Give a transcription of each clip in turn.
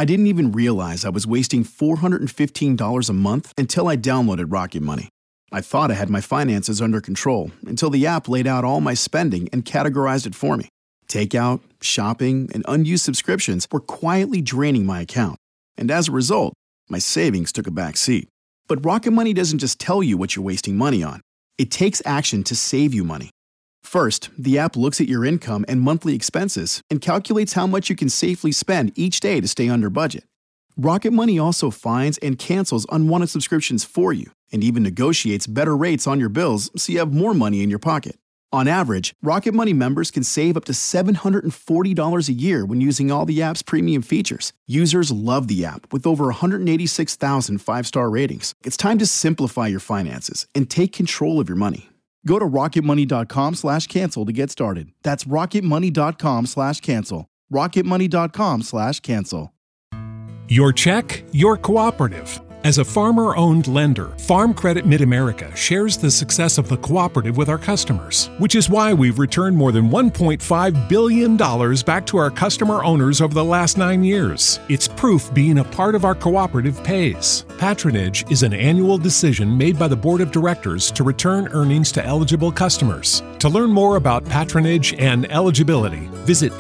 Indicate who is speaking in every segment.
Speaker 1: I didn't even realize I was wasting $415 a month until I downloaded Rocket Money. I thought I had my finances under control until the app laid out all my spending and categorized it for me. Takeout, shopping, and unused subscriptions were quietly draining my account. And as a result, my savings took a back seat. But Rocket Money doesn't just tell you what you're wasting money on. It takes action to save you money. First, the app looks at your income and monthly expenses and calculates how much you can safely spend each day to stay under budget. Rocket Money also finds and cancels unwanted subscriptions for you and even negotiates better rates on your bills so you have more money in your pocket. On average, Rocket Money members can save up to $740 a year when using all the app's premium features. Users love the app with over 186,000 five-star ratings. It's time to simplify your finances and take control of your money. Go to rocketmoney.com/cancel to get started. That's rocketmoney.com/cancel. rocketmoney.com/cancel.
Speaker 2: Your check, your cooperative. As a farmer-owned lender, Farm Credit Mid-America shares the success of the cooperative with our customers, which is why we've returned more than $1.5 billion back to our customer owners over the last 9 years. It's proof being a part of our cooperative pays. Patronage is an annual decision made by the Board of Directors to return earnings to eligible customers. To learn more about patronage and eligibility, visit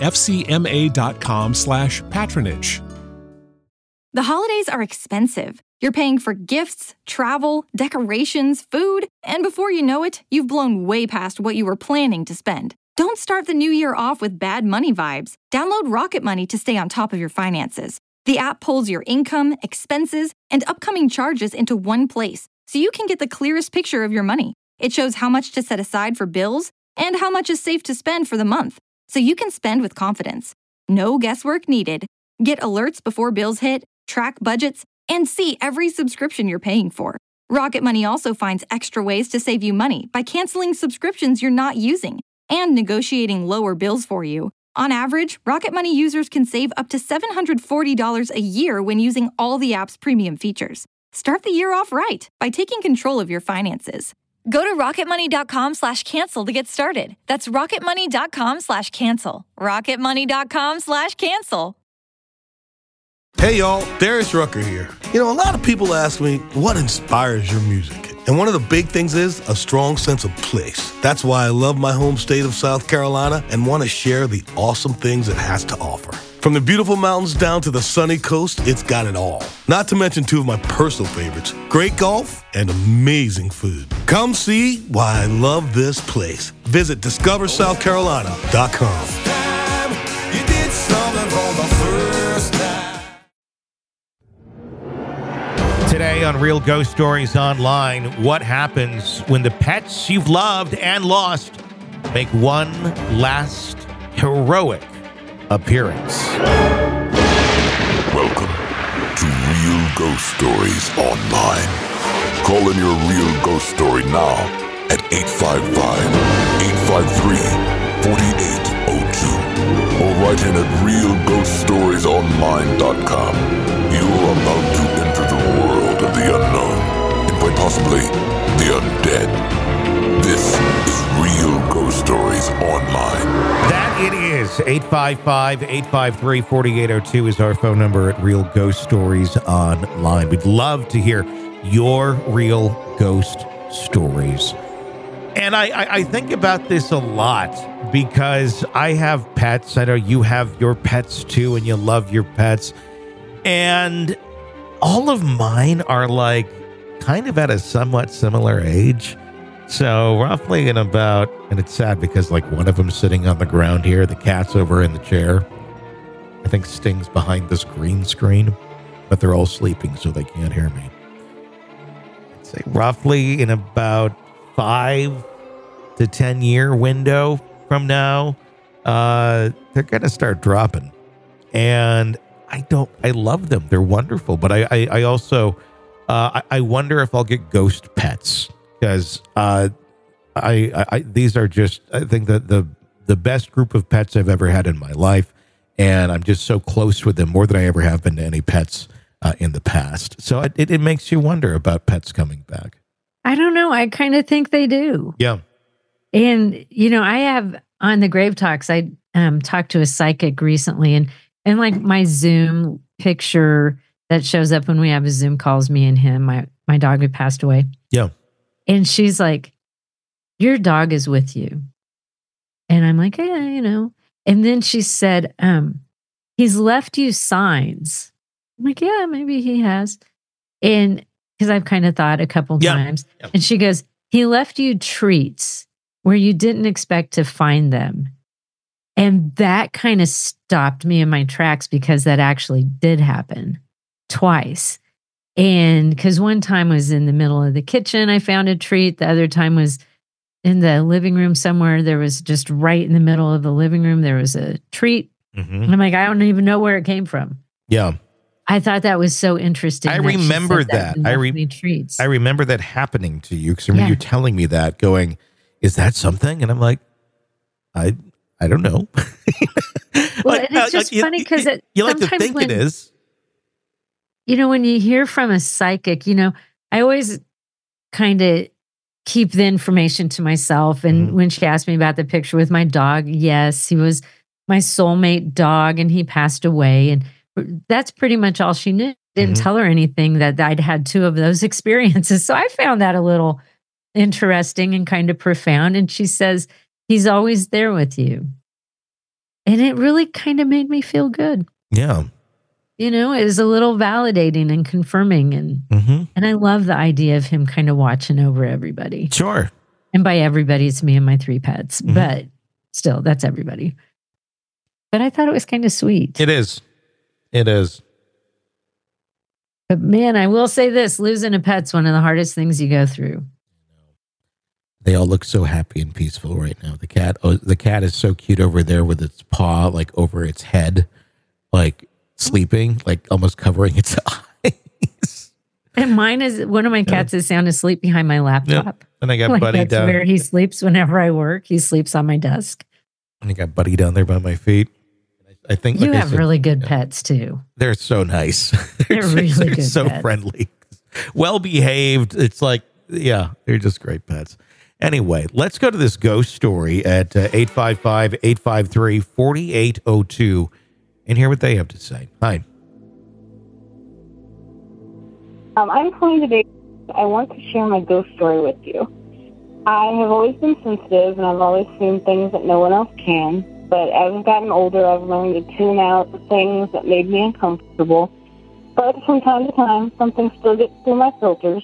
Speaker 2: fcma.com/patronage.
Speaker 3: The holidays are expensive. You're paying for gifts, travel, decorations, food, and before you know it, you've blown way past what you were planning to spend. Don't start the new year off with bad money vibes. Download Rocket Money to stay on top of your finances. The app pulls your income, expenses, and upcoming charges into one place, so you can get the clearest picture of your money. It shows how much to set aside for bills and how much is safe to spend for the month, so you can spend with confidence. No guesswork needed. Get alerts before bills hit, track budgets, and see every subscription you're paying for. Rocket Money also finds extra ways to save you money by canceling subscriptions you're not using and negotiating lower bills for you. On average, Rocket Money users can save up to $740 a year when using all the app's premium features. Start the year off right by taking control of your finances. Go to rocketmoney.com/cancel to get started. That's rocketmoney.com/cancel. rocketmoney.com/cancel.
Speaker 4: Hey y'all, Darius Rucker here. A lot of people ask me, what inspires your music? And one of the big things is a strong sense of place. That's why I love my home state of South Carolina and want to share the awesome things it has to offer. From the beautiful mountains down to the sunny coast, it's got it all. Not to mention two of my personal favorites, great golf and amazing food. Come see why I love this place. Visit discoversouthcarolina.com.
Speaker 5: Today on Real Ghost Stories Online, what happens when the pets you've loved and lost make one last heroic appearance?
Speaker 6: Welcome to Real Ghost Stories Online. Call in your real ghost story now at 855-853-4802 or write in at realghoststoriesonline.com. You are about to enter the world of the unknown and quite possibly the undead. This is Real Ghost Stories Online.
Speaker 5: That it is. 855-853-4802 is our phone number at Real Ghost Stories Online. We'd love to hear your real ghost stories. And I think about this a lot because I have pets. I know you have your pets too, and you love your pets. And all of mine are like kind of at a somewhat similar age. So roughly and it's sad because like one of them's sitting on the ground here. The cat's over in the chair. I think Sting's behind this green screen, but they're all sleeping so they can't hear me. I'd say roughly in about 5 to 10 year window from now, they're going to start dropping. And I love them. They're wonderful. But I also, I wonder if I'll get ghost pets because these are just, I think that the best group of pets I've ever had in my life. And I'm just so close with them more than I ever have been to any pets in the past. So it makes you wonder about pets coming back.
Speaker 7: I don't know. I kind of think they do.
Speaker 5: Yeah.
Speaker 7: And, I have on the Grave Talks, I talked to a psychic recently, and And like my Zoom picture that shows up when we have a Zoom calls, me and him, my dog who passed away.
Speaker 5: Yeah.
Speaker 7: And she's like, your dog is with you. And I'm like, yeah, And then she said, he's left you signs. I'm like, yeah, maybe he has. And because I've kind of thought a couple times. Yep. And she goes, he left you treats where you didn't expect to find them. And that kind of stopped me in my tracks because that actually did happen twice. And because one time was in the middle of the kitchen, I found a treat. The other time was in the living room somewhere. There was just right in the middle of the living room, there was a treat. Mm-hmm. And I'm like, I don't even know where it came from.
Speaker 5: Yeah.
Speaker 7: I thought that was so interesting.
Speaker 5: I remember that. I remember that happening to you because I remember you telling me that, going, is that something? And I'm like, I don't know.
Speaker 7: Well, it's just funny because
Speaker 5: you like to think it is.
Speaker 7: When you hear from a psychic, I always kind of keep the information to myself. And when she asked me about the picture with my dog, yes, he was my soulmate dog and he passed away. And that's pretty much all she knew. Didn't tell her anything that I'd had 2 of those experiences. So I found that a little interesting and kind of profound. And she says, he's always there with you. And it really kind of made me feel good.
Speaker 5: Yeah.
Speaker 7: It was a little validating and confirming. And I love the idea of him kind of watching over everybody.
Speaker 5: Sure.
Speaker 7: And by everybody, it's me and my 3 pets. But still, that's everybody. But I thought it was kind of sweet.
Speaker 5: It is. It is.
Speaker 7: But man, I will say this, losing a pet's one of the hardest things you go through.
Speaker 5: They all look so happy and peaceful right now. The cat is so cute over there with its paw like over its head, like sleeping, like almost covering its eyes.
Speaker 7: And mine is, one of my cats is sound asleep behind my laptop.
Speaker 5: Yep. And I got Buddy down.
Speaker 7: Where he sleeps whenever I work. He sleeps on my desk.
Speaker 5: And I got Buddy down there by my feet. I think
Speaker 7: you have really good pets too.
Speaker 5: They're so nice.
Speaker 7: They're really good.
Speaker 5: So
Speaker 7: pets.
Speaker 5: Friendly, well behaved. It's like, they're just great pets. Anyway, let's go to this ghost story at 855-853-4802 and hear what they have to say. Hi.
Speaker 8: I'm calling today. I want to share my ghost story with you. I have always been sensitive, and I've always seen things that no one else can. But as I've gotten older, I've learned to tune out the things that made me uncomfortable. But from time to time, something still gets through my filters.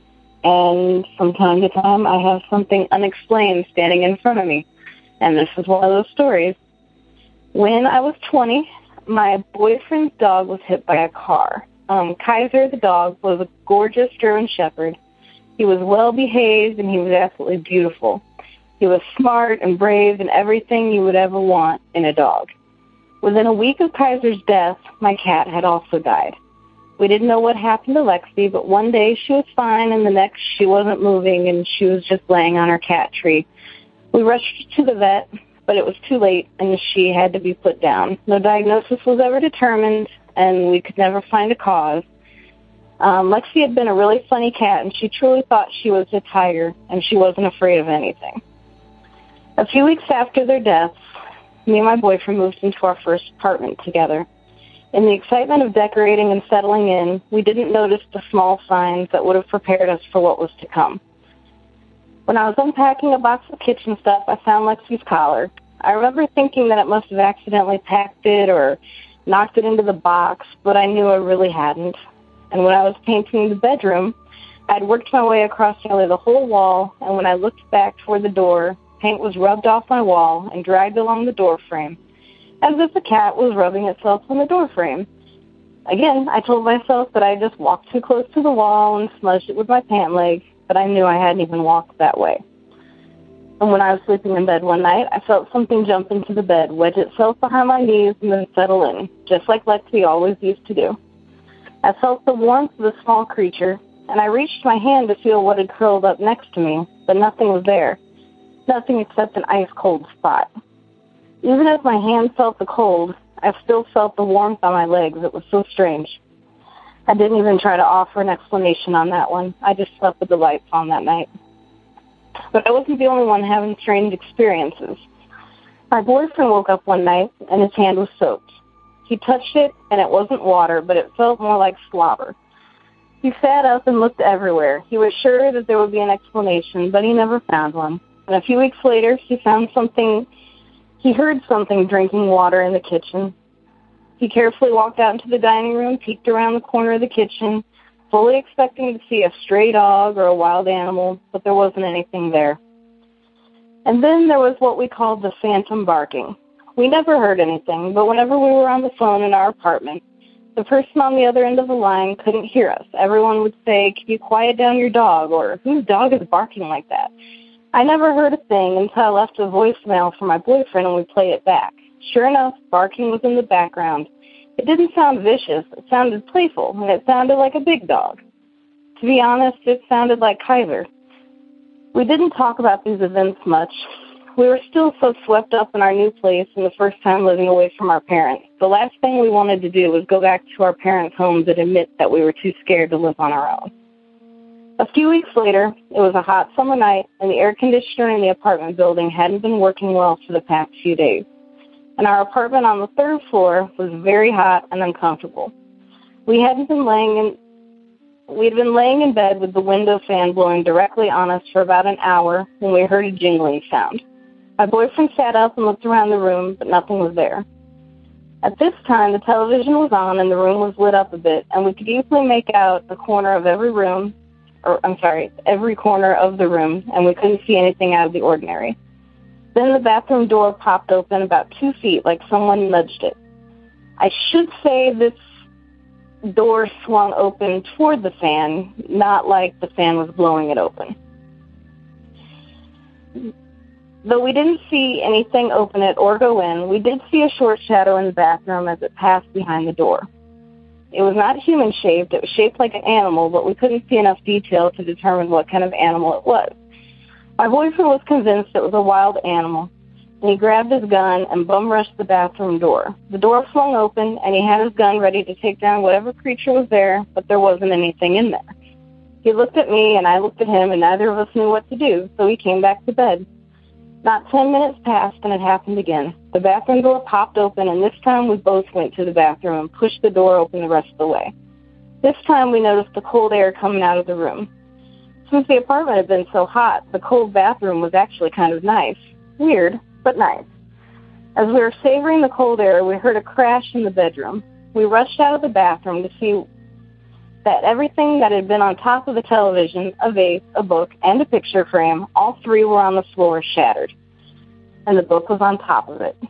Speaker 8: And from time to time, I have something unexplained standing in front of me. And this is one of those stories. When I was 20, my boyfriend's dog was hit by a car. Kaiser, the dog, was a gorgeous German Shepherd. He was well-behaved, and he was absolutely beautiful. He was smart and brave and everything you would ever want in a dog. Within a week of Kaiser's death, my cat had also died. We didn't know what happened to Lexi, but one day she was fine, and the next she wasn't moving, and she was just laying on her cat tree. We rushed to the vet, but it was too late, and she had to be put down. No diagnosis was ever determined, and we could never find a cause. Lexi had been a really funny cat, and she truly thought she was a tiger, and she wasn't afraid of anything. A few weeks after their deaths, me and my boyfriend moved into our first apartment together. In the excitement of decorating and settling in, we didn't notice the small signs that would have prepared us for what was to come. When I was unpacking a box of kitchen stuff, I found Lexi's collar. I remember thinking that it must have accidentally packed it or knocked it into the box, but I knew I really hadn't. And when I was painting the bedroom, I'd worked my way across nearly the whole wall, and when I looked back toward the door, paint was rubbed off my wall and dragged along the door frame, as if a cat was rubbing itself on the door frame. Again, I told myself that I just walked too close to the wall and smudged it with my pant leg, but I knew I hadn't even walked that way. And when I was sleeping in bed one night, I felt something jump into the bed, wedge itself behind my knees, and then settle in, just like Lexi always used to do. I felt the warmth of the small creature, and I reached my hand to feel what had curled up next to me, but nothing was there. Nothing except an ice-cold spot. Even as my hand felt the cold, I still felt the warmth on my legs. It was so strange. I didn't even try to offer an explanation on that one. I just slept with the lights on that night. But I wasn't the only one having strange experiences. My boyfriend woke up one night, and his hand was soaked. He touched it, and it wasn't water, but it felt more like slobber. He sat up and looked everywhere. He was sure that there would be an explanation, but he never found one. And a few weeks later, he heard something drinking water in the kitchen. He carefully walked out into the dining room, peeked around the corner of the kitchen, fully expecting to see a stray dog or a wild animal, but there wasn't anything there. And then there was what we called the phantom barking. We never heard anything, but whenever we were on the phone in our apartment, the person on the other end of the line couldn't hear us. Everyone would say, "Can you quiet down your dog?" or "Whose dog is barking like that?" I never heard a thing until I left a voicemail for my boyfriend and we played it back. Sure enough, barking was in the background. It didn't sound vicious. It sounded playful, and it sounded like a big dog. To be honest, it sounded like Kaiser. We didn't talk about these events much. We were still so swept up in our new place and the first time living away from our parents. The last thing we wanted to do was go back to our parents' homes and admit that we were too scared to live on our own. A few weeks later, it was a hot summer night, and the air conditioner in the apartment building hadn't been working well for the past few days. And our apartment on the third floor was very hot and uncomfortable. We'd been laying in bed with the window fan blowing directly on us for about an hour when we heard a jingling sound. My boyfriend sat up and looked around the room, but nothing was there. At this time, the television was on and the room was lit up a bit, and we could easily make out every corner of the room, and we couldn't see anything out of the ordinary. Then the bathroom door popped open about 2 feet, like someone nudged it. I should say this door swung open toward the fan, not like the fan was blowing it open. Though we didn't see anything open it or go in, we did see a short shadow in the bathroom as it passed behind the door. It was not human-shaped. It was shaped like an animal, but we couldn't see enough detail to determine what kind of animal it was. My boyfriend was convinced it was a wild animal, and he grabbed his gun and bum-rushed the bathroom door. The door swung open, and he had his gun ready to take down whatever creature was there, but there wasn't anything in there. He looked at me, and I looked at him, and neither of us knew what to do, so we came back to bed. Not 10 minutes passed, and it happened again. The bathroom door popped open, and this time we both went to the bathroom and pushed the door open the rest of the way. This time we noticed the cold air coming out of the room. Since the apartment had been so hot, the cold bathroom was actually kind of nice. Weird, but nice. As we were savoring the cold air, we heard a crash in the bedroom. We rushed out of the bathroom to see that everything that had been on top of the television, a vase, a book, and a picture frame, all three were on the floor shattered. And the book was on top of it.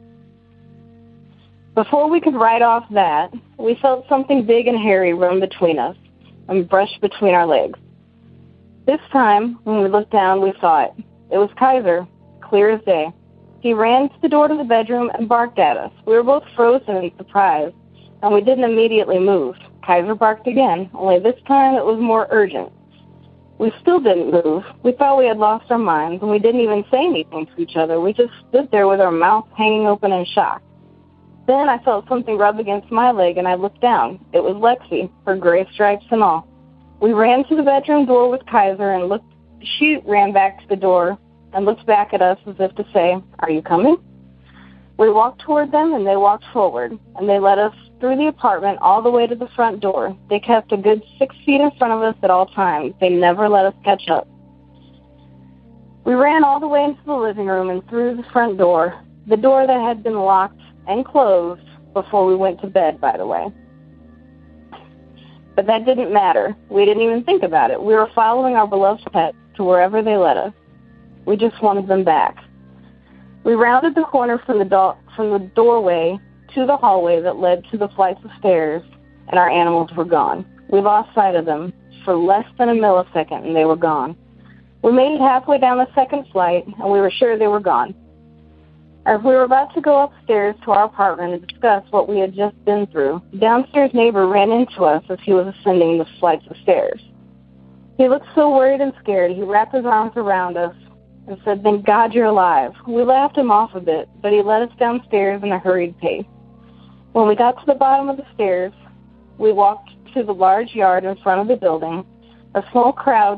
Speaker 8: Before we could write off that, we felt something big and hairy run between us and brush between our legs. This time, when we looked down, we saw it. It was Kaiser, clear as day. He ran to the door to the bedroom and barked at us. We were both frozen in surprise, and we didn't immediately move. Kaiser barked again, only this time it was more urgent. We still didn't move. We thought we had lost our minds, and we didn't even say anything to each other. We just stood there with our mouths hanging open in shock. Then I felt something rub against my leg, and I looked down. It was Lexi, her gray stripes and all. We ran to the bedroom door with Kaiser, and she ran back to the door and looked back at us as if to say, "Are you coming?" We walked toward them, and they walked forward, and they led us through the apartment all the way to the front door. They kept a good 6 feet in front of us at all times. They never let us catch up. We ran all the way into the living room and through the front door, the door that had been locked and closed before we went to bed, by the way. But that didn't matter. We didn't even think about it. We were following our beloved pets to wherever they led us. We just wanted them back. We rounded the corner from the doorway to the hallway that led to the flights of stairs, and our animals were gone. We lost sight of them for less than a millisecond, and they were gone. We made it halfway down the second flight, and we were sure they were gone. As we were about to go upstairs to our apartment and discuss what we had just been through, the downstairs neighbor ran into us as he was ascending the flights of stairs. He looked so worried and scared, he wrapped his arms around us and said, "Thank God you're alive." We laughed him off a bit, but he led us downstairs in a hurried pace. When we got to the bottom of the stairs, we walked to the large yard in front of the building. A small crowd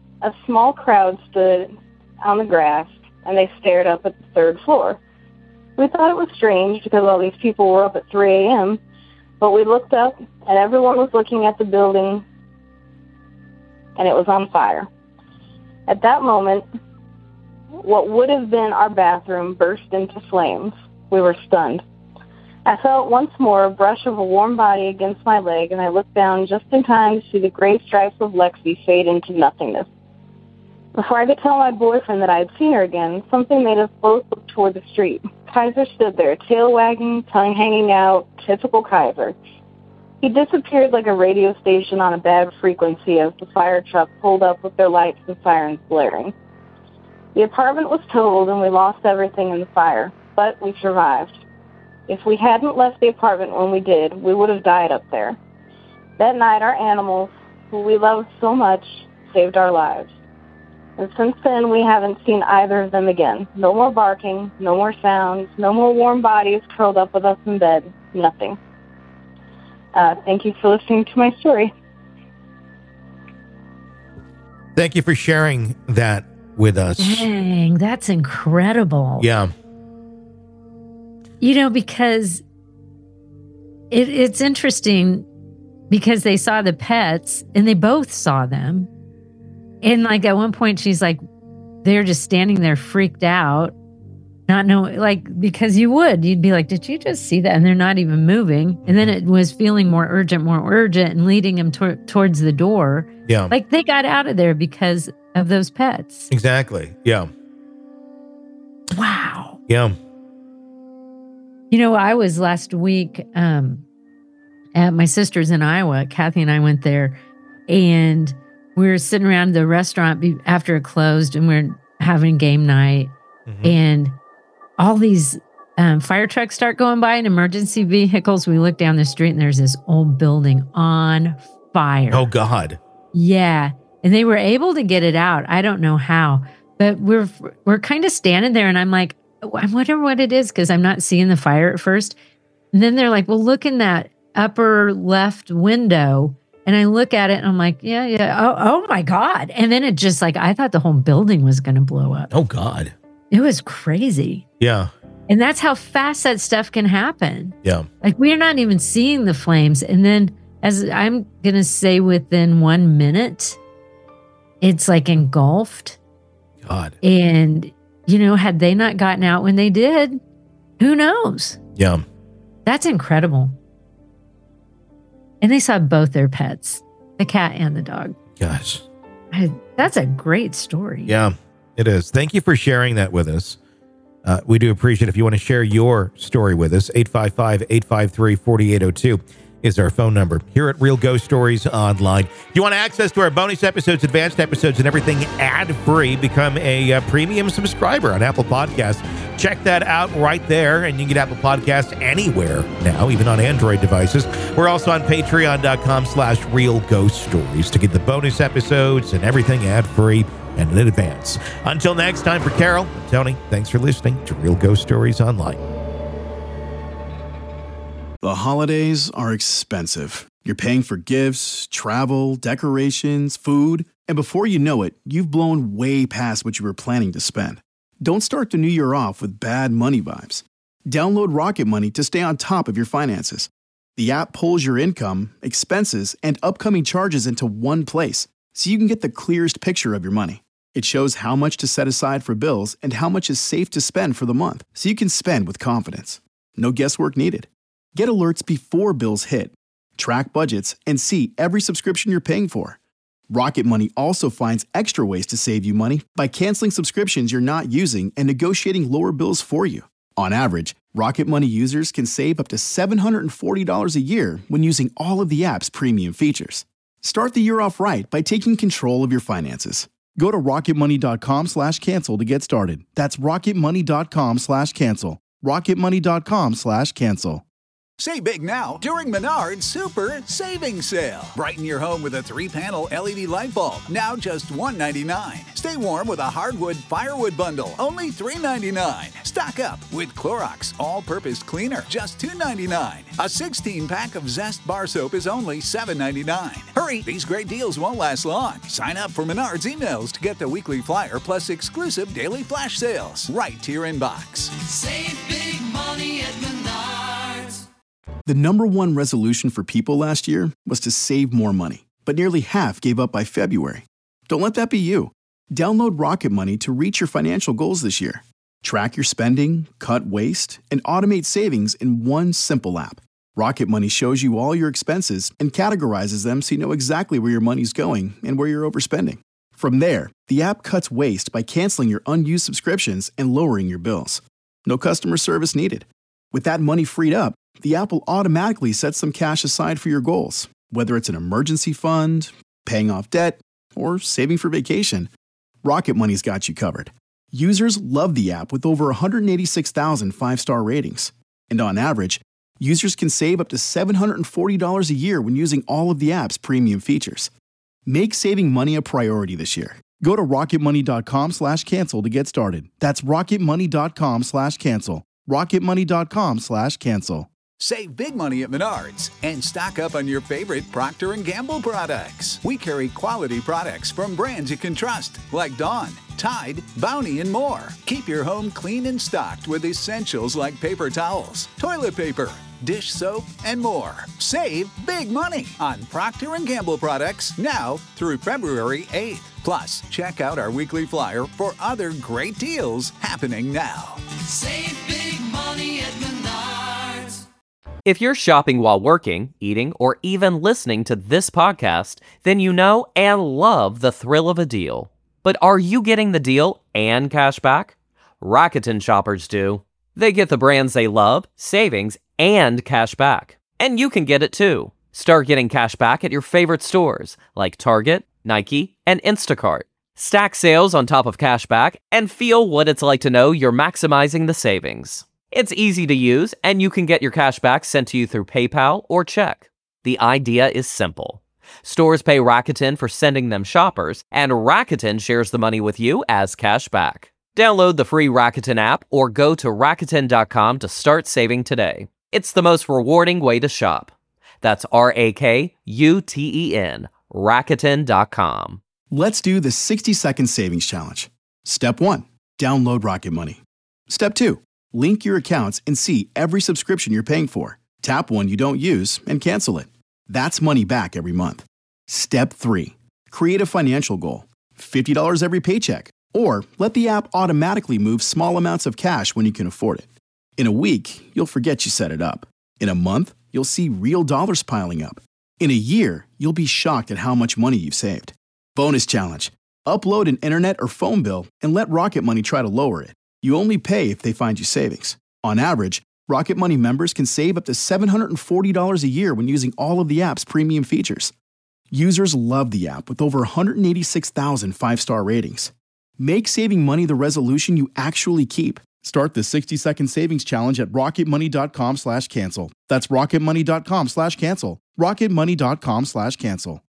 Speaker 8: stood on the grass, and they stared up at the third floor. We thought it was strange because all these people were up at 3 a.m., but we looked up and everyone was looking at the building and it was on fire. At that moment, what would have been our bathroom burst into flames. We were stunned. I felt once more a brush of a warm body against my leg, and I looked down just in time to see the gray stripes of Lexi fade into nothingness. Before I could tell my boyfriend that I had seen her again, something made us both look toward the street. Kaiser stood there, tail wagging, tongue hanging out, typical Kaiser. He disappeared like a radio station on a bad frequency as the fire truck pulled up with their lights and sirens blaring. The apartment was totaled and we lost everything in the fire, but we survived. If we hadn't left the apartment when we did, we would have died up there. That night, our animals, who we loved so much, saved our lives. And since then, we haven't seen either of them again. No more barking, no more sounds, no more warm bodies curled up with us in bed. Nothing. Thank you for listening to my story.
Speaker 5: Thank you for sharing that with us.
Speaker 7: Dang, that's incredible.
Speaker 5: Yeah.
Speaker 7: You know, because it's interesting because they saw the pets and they both saw them. And like at one point she's like, they're just standing there freaked out, not knowing, like, because you'd be like, did you just see that? And they're not even moving. And then it was feeling more urgent and leading them towards the door.
Speaker 5: Yeah.
Speaker 7: Like they got out of there because of those pets.
Speaker 5: Exactly. Yeah.
Speaker 7: Wow.
Speaker 5: Yeah.
Speaker 7: You know, I was last week at my sister's in Iowa. Kathy and I went there, and we were sitting around the restaurant after it closed, and we're having game night. Mm-hmm. And all these fire trucks start going by and emergency vehicles. We look down the street, and there's this old building on fire.
Speaker 5: Oh, God.
Speaker 7: Yeah. And they were able to get it out. I don't know how, but we're kind of standing there, and I'm like, I wonder what it is because I'm not seeing the fire at first. And then they're like, well, look in that upper left window. And I look at it and I'm like, yeah. Oh my God. And then it just like, I thought the whole building was going to blow up.
Speaker 5: Oh God.
Speaker 7: It was crazy.
Speaker 5: Yeah.
Speaker 7: And that's how fast that stuff can happen.
Speaker 5: Yeah.
Speaker 7: Like we're not even seeing the flames. And then as I'm going to say within 1 minute, it's like engulfed.
Speaker 5: God.
Speaker 7: And you know, had they not gotten out when they did, who knows?
Speaker 5: Yeah.
Speaker 7: That's incredible. And they saw both their pets, the cat and the dog.
Speaker 5: Gosh.
Speaker 7: That's a great story.
Speaker 5: Yeah, it is. Thank you for sharing that with us. We do appreciate it. If you want to share your story with us, 855-853-4802 is our phone number here at Real Ghost Stories Online. If you want access to our bonus episodes, advanced episodes, and everything ad-free, become a premium subscriber on Apple Podcasts. Check that out right there, and you can get Apple Podcasts anywhere now, even on Android devices. We're also on patreon.com/Real Ghost Stories to get the bonus episodes and everything ad-free and in advance. Until next time, for Carol and Tony, thanks for listening to Real Ghost Stories Online.
Speaker 1: The holidays are expensive. You're paying for gifts, travel, decorations, food, and before you know it, you've blown way past what you were planning to spend. Don't start the new year off with bad money vibes. Download Rocket Money to stay on top of your finances. The app pulls your income, expenses, and upcoming charges into one place, so you can get the clearest picture of your money. It shows how much to set aside for bills and how much is safe to spend for the month, so you can spend with confidence. No guesswork needed. Get alerts before bills hit, track budgets, and see every subscription you're paying for. Rocket Money also finds extra ways to save you money by canceling subscriptions you're not using and negotiating lower bills for you. On average, Rocket Money users can save up to $740 a year when using all of the app's premium features. Start the year off right by taking control of your finances. Go to rocketmoney.com/cancel to get started. That's rocketmoney.com/cancel. rocketmoney.com/cancel.
Speaker 9: Save big now during Menard's Super Savings Sale. Brighten your home with a 3-panel LED light bulb, now just $1.99. Stay warm with a hardwood firewood bundle, only $3.99. Stock up with Clorox All-Purpose Cleaner, just $2.99. A 16-pack of Zest Bar Soap is only $7.99. Hurry, these great deals won't last long. Sign up for Menard's emails to get the weekly flyer plus exclusive daily flash sales right to your inbox.
Speaker 10: Save big money at Menards.
Speaker 1: The number one resolution for people last year was to save more money, but nearly half gave up by February. Don't let that be you. Download Rocket Money to reach your financial goals this year. Track your spending, cut waste, and automate savings in one simple app. Rocket Money shows you all your expenses and categorizes them so you know exactly where your money's going and where you're overspending. From there, the app cuts waste by canceling your unused subscriptions and lowering your bills. No customer service needed. With that money freed up, the app will automatically set some cash aside for your goals, whether it's an emergency fund, paying off debt, or saving for vacation. Rocket Money's got you covered. Users love the app with over 186,000 5-star ratings. And on average, users can save up to $740 a year when using all of the app's premium features. Make saving money a priority this year. Go to rocketmoney.com/cancel to get started. That's rocketmoney.com/cancel. rocketmoney.com/cancel.
Speaker 9: Save big money at Menards and stock up on your favorite Procter & Gamble products. We carry quality products from brands you can trust, like Dawn, Tide, Bounty, and more. Keep your home clean and stocked with essentials like paper towels, toilet paper, dish soap, and more. Save big money on Procter & Gamble products now through February 8th. Plus, check out our weekly flyer for other great deals happening now.
Speaker 10: Save big money at Menards.
Speaker 11: If you're shopping while working, eating, or even listening to this podcast, then you know and love the thrill of a deal. But are you getting the deal and cash back? Rakuten shoppers do. They get the brands they love, savings, and cash back. And you can get it too. Start getting cash back at your favorite stores like Target, Nike, and Instacart. Stack sales on top of cash back and feel what it's like to know you're maximizing the savings. It's easy to use, and you can get your cash back sent to you through PayPal or check. The idea is simple. Stores pay Rakuten for sending them shoppers, and Rakuten shares the money with you as cash back. Download the free Rakuten app or go to Rakuten.com to start saving today. It's the most rewarding way to shop. That's RAKUTEN, Rakuten.com.
Speaker 1: Let's do the 60-second savings challenge. Step 1, download Rocket Money. Step 2, link your accounts and see every subscription you're paying for. Tap one you don't use and cancel it. That's money back every month. Step 3, create a financial goal. $50 every paycheck. Or let the app automatically move small amounts of cash when you can afford it. In a week, you'll forget you set it up. In a month, you'll see real dollars piling up. In a year, you'll be shocked at how much money you've saved. Bonus challenge. Upload an internet or phone bill and let Rocket Money try to lower it. You only pay if they find you savings. On average, Rocket Money members can save up to $740 a year when using all of the app's premium features. Users love the app with over 186,000 5-star ratings. Make saving money the resolution you actually keep. Start the 60-second savings challenge at rocketmoney.com/cancel. That's rocketmoney.com/cancel. rocketmoney.com/cancel.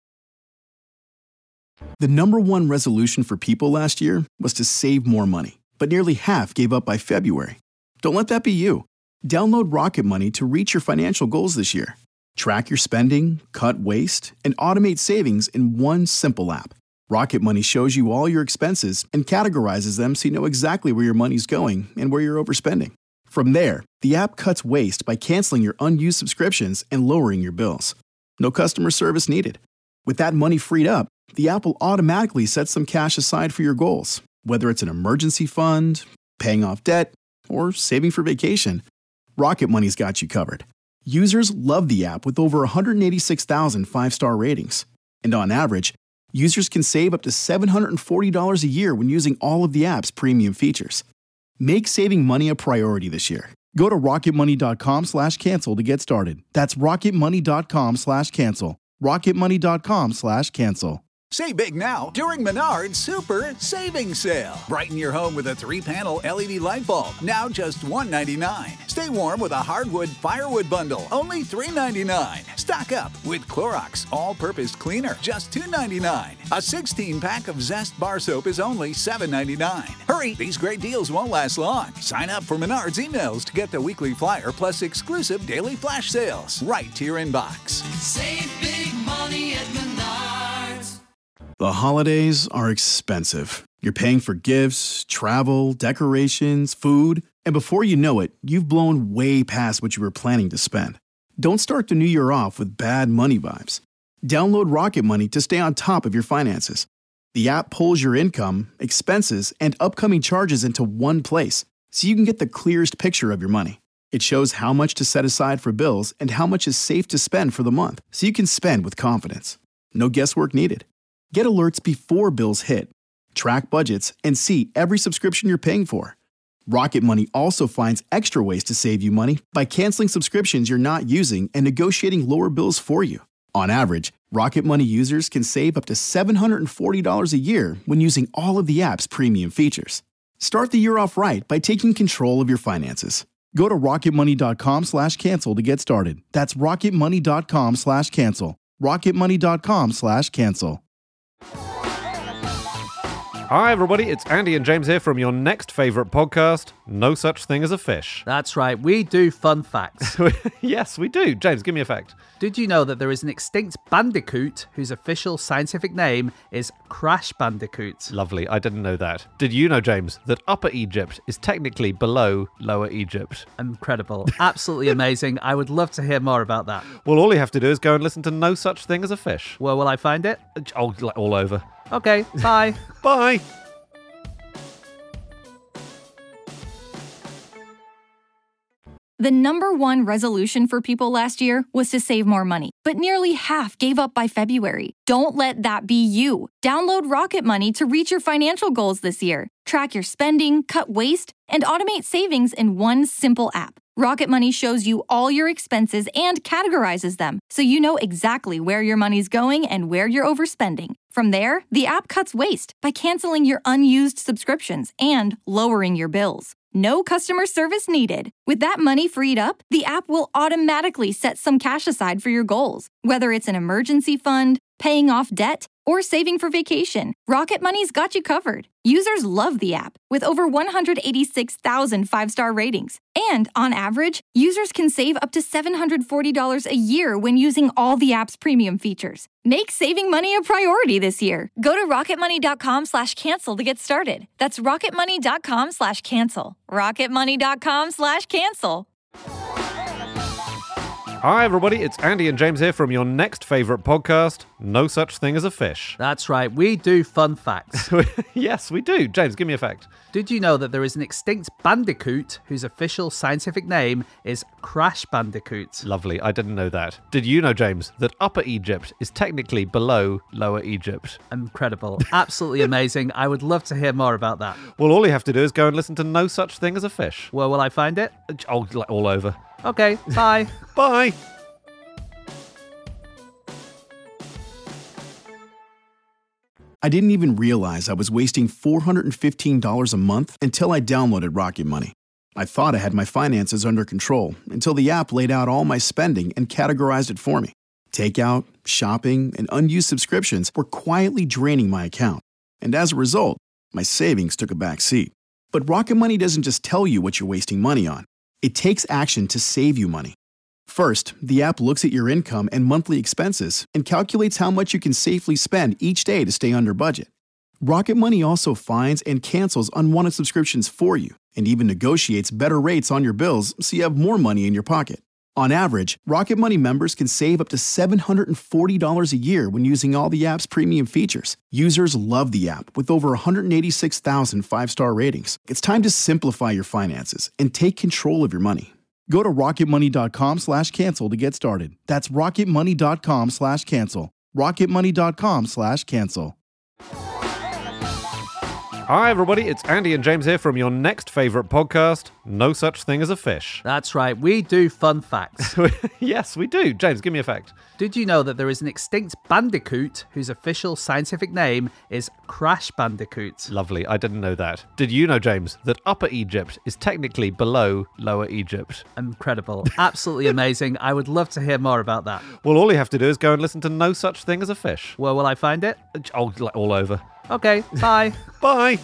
Speaker 1: The number one resolution for people last year was to save more money, but nearly half gave up by February. Don't let that be you. Download Rocket Money to reach your financial goals this year. Track your spending, cut waste, and automate savings in one simple app. Rocket Money shows you all your expenses and categorizes them so you know exactly where your money's going and where you're overspending. From there, the app cuts waste by canceling your unused subscriptions and lowering your bills. No customer service needed. With that money freed up, the app will automatically set some cash aside for your goals, whether it's an emergency fund, paying off debt, or saving for vacation. Rocket Money's got you covered. Users love the app with over 186,000 5-star ratings. And on average, users can save up to $740 a year when using all of the app's premium features. Make saving money a priority this year. Go to rocketmoney.com/cancel to get started. That's rocketmoney.com/cancel. rocketmoney.com/cancel.
Speaker 9: Save big now during Menard's Super Savings Sale. Brighten your home with a 3-panel LED light bulb, now just $1.99. Stay warm with a hardwood firewood bundle, only $3.99. Stock up with Clorox All-Purpose Cleaner, just $2.99. A 16-pack of Zest Bar Soap is only $7.99. Hurry, these great deals won't last long. Sign up for Menard's emails to get the weekly flyer plus exclusive daily flash sales right to your inbox.
Speaker 10: Save big money at Menards.
Speaker 1: The holidays are expensive. You're paying for gifts, travel, decorations, food, and before you know it, you've blown way past what you were planning to spend. Don't start the new year off with bad money vibes. Download Rocket Money to stay on top of your finances. The app pulls your income, expenses, and upcoming charges into one place, so you can get the clearest picture of your money. It shows how much to set aside for bills and how much is safe to spend for the month, so you can spend with confidence. No guesswork needed. Get alerts before bills hit. Track budgets and see every subscription you're paying for. Rocket Money also finds extra ways to save you money by canceling subscriptions you're not using and negotiating lower bills for you. On average, Rocket Money users can save up to $740 a year when using all of the app's premium features. Start the year off right by taking control of your finances. Go to rocketmoney.com/cancel to get started. That's rocketmoney.com/cancel. rocketmoney.com/cancel.
Speaker 12: Hi everybody, it's Andy and James here from your next favourite podcast, No Such Thing as a Fish.
Speaker 13: That's right, we do fun facts.
Speaker 12: Yes, we do. James, give me a fact.
Speaker 13: Did you know that there is an extinct bandicoot whose official scientific name is Crash Bandicoot?
Speaker 12: Lovely, I didn't know that. Did you know, James, that Upper Egypt is technically below Lower Egypt?
Speaker 13: Incredible. Absolutely amazing. I would love to hear more about that.
Speaker 12: Well, all you have to do is go and listen to No Such Thing as a Fish.
Speaker 13: Where will I find it?
Speaker 12: Oh, like all over.
Speaker 13: Okay, bye.
Speaker 12: Bye.
Speaker 3: The number one resolution for people last year was to save more money, but nearly half gave up by February. Don't let that be you. Download Rocket Money to reach your financial goals this year. Track your spending, cut waste, and automate savings in one simple app. Rocket Money shows you all your expenses and categorizes them, so you know exactly where your money's going and where you're overspending. From there, the app cuts waste by canceling your unused subscriptions and lowering your bills. No customer service needed. With that money freed up, the app will automatically set some cash aside for your goals. Whether it's an emergency fund, paying off debt, or saving for vacation, Rocket Money's got you covered. Users love the app, with over 186,000 five-star ratings. And on average, users can save up to $740 a year when using all the app's premium features. Make saving money a priority this year. Go to rocketmoney.com/cancel to get started. That's rocketmoney.com/cancel. rocketmoney.com/cancel.
Speaker 12: Hi everybody, it's Andy and James here from your next favourite podcast, No Such Thing as a Fish.
Speaker 13: That's right, we do fun facts.
Speaker 12: Yes, we do. James, give me a fact.
Speaker 13: Did you know that there is an extinct bandicoot whose official scientific name is Crash Bandicoot?
Speaker 12: Lovely, I didn't know that. Did you know, James, that Upper Egypt is technically below Lower Egypt?
Speaker 13: Incredible. Absolutely amazing. I would love to hear more about that.
Speaker 12: Well, all you have to do is go and listen to No Such Thing as a Fish.
Speaker 13: Where will I find it?
Speaker 12: Oh, like all over.
Speaker 13: Okay, bye.
Speaker 12: Bye.
Speaker 1: I didn't even realize I was wasting $415 a month until I downloaded Rocket Money. I thought I had my finances under control until the app laid out all my spending and categorized it for me. Takeout, shopping, and unused subscriptions were quietly draining my account. And as a result, my savings took a back seat. But Rocket Money doesn't just tell you what you're wasting money on. It takes action to save you money. First, the app looks at your income and monthly expenses and calculates how much you can safely spend each day to stay under budget. Rocket Money also finds and cancels unwanted subscriptions for you and even negotiates better rates on your bills so you have more money in your pocket. On average, Rocket Money members can save up to $740 a year when using all the app's premium features. Users love the app with over 186,000 five-star ratings. It's time to simplify your finances and take control of your money. Go to rocketmoney.com/cancel to get started. That's rocketmoney.com/cancel. rocketmoney.com/cancel.
Speaker 12: Hi, everybody. It's Andy and James here from your next favourite podcast, No Such Thing as a Fish.
Speaker 13: That's right, we do fun facts.
Speaker 12: Yes, we do. James, give me a fact.
Speaker 13: Did you know that there is an extinct bandicoot whose official scientific name is Crash Bandicoot?
Speaker 12: Lovely. I didn't know that. Did you know, James, that Upper Egypt is technically below Lower Egypt?
Speaker 13: Incredible. Absolutely amazing. I would love to hear more about that.
Speaker 12: Well, all you have to do is go and listen to No Such Thing as a Fish.
Speaker 13: Where will I find it?
Speaker 12: Oh, like all over.
Speaker 13: Okay, bye.
Speaker 12: Bye.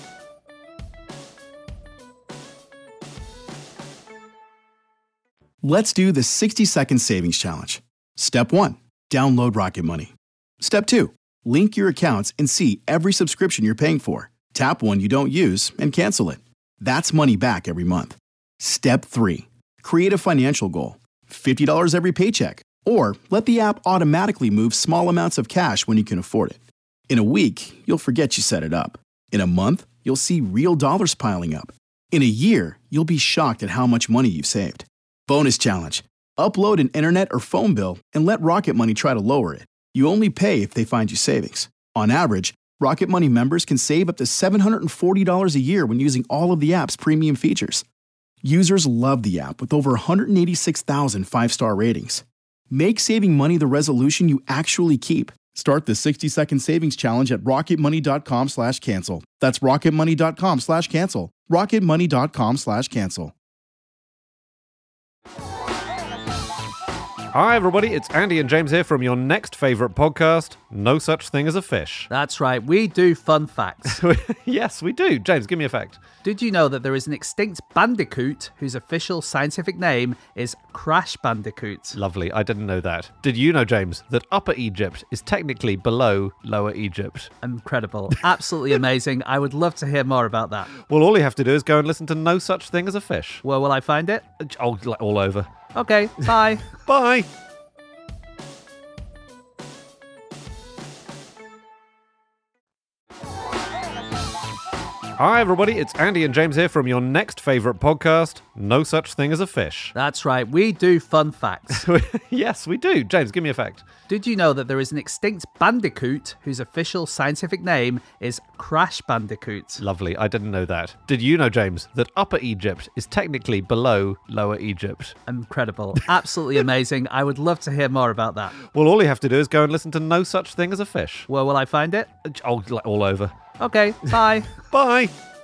Speaker 1: Let's do the 60-second savings challenge. Step 1, download Rocket Money. Step 2, link your accounts and see every subscription you're paying for. Tap one you don't use and cancel it. That's money back every month. Step 3, create a financial goal. $50 every paycheck. Or let the app automatically move small amounts of cash when you can afford it. In a week, you'll forget you set it up. In a month, you'll see real dollars piling up. In a year, you'll be shocked at how much money you've saved. Bonus challenge. Upload an internet or phone bill and let Rocket Money try to lower it. You only pay if they find you savings. On average, Rocket Money members can save up to $740 a year when using all of the app's premium features. Users love the app with over 186,000 five-star ratings. Make saving money the resolution you actually keep. Start the 60-second savings challenge at rocketmoney.com/cancel. That's rocketmoney.com/cancel. rocketmoney.com/cancel.
Speaker 12: Hi, everybody. It's Andy and James here from your next favourite podcast, No Such Thing as a Fish.
Speaker 13: That's right, we do fun facts.
Speaker 12: Yes, we do. James, give me a fact.
Speaker 13: Did you know that there is an extinct bandicoot whose official scientific name is Crash Bandicoot?
Speaker 12: Lovely. I didn't know that. Did you know, James, that Upper Egypt is technically below Lower Egypt?
Speaker 13: Incredible. Absolutely amazing. I would love to hear more about that.
Speaker 12: Well, all you have to do is go and listen to No Such Thing as a Fish.
Speaker 13: Where will I find it?
Speaker 12: Oh, like all over.
Speaker 13: Okay, bye.
Speaker 12: Bye. Hi, everybody. It's Andy and James here from your next favourite podcast, No Such Thing as a Fish.
Speaker 13: That's right, we do fun facts.
Speaker 12: Yes, we do. James, give me a fact.
Speaker 13: Did you know that there is an extinct bandicoot whose official scientific name is Crash Bandicoot?
Speaker 12: Lovely. I didn't know that. Did you know, James, that Upper Egypt is technically below Lower Egypt?
Speaker 13: Incredible. Absolutely amazing. I would love to hear more about that.
Speaker 12: Well, all you have to do is go and listen to No Such Thing as a Fish.
Speaker 13: Where will I find it?
Speaker 12: Oh, like all over.
Speaker 13: Okay, bye.
Speaker 12: Bye.